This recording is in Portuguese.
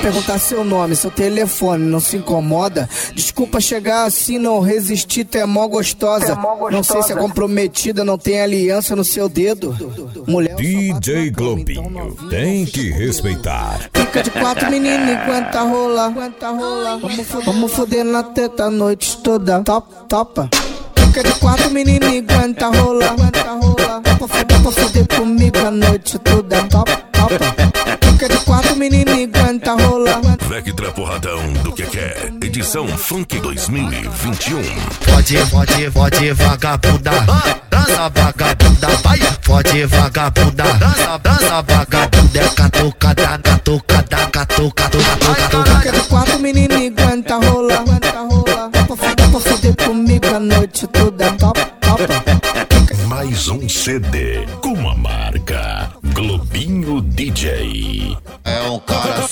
perguntar seu nome, seu telefone, não se incomoda? Desculpa chegar assim, não resistir, tu é mó gostosa. Não sei se é comprometida, não tem aliança no seu dedo. Mulher, DJ Globinho, tem que respeitar. Fica de 4, menino, e aguenta rolar. Vamos foder na teta a noite toda. Topa. Fica de 4, menino, e aguenta rolar. Dá pra foder comigo a noite toda. Topa. Fica de 4, menino, e aguenta rolar. Vectra Porradão do que quer. Edição Funk 2021. Pode vagabunda, dança vagabunda, vai. Pode vagabunda, dança vagabunda, é catucada. Fica de 4, menino, e aguenta rolar. Dá pra foder comigo a noite toda. Topa. Mais um CD com a marca Globinho DJ. É um cara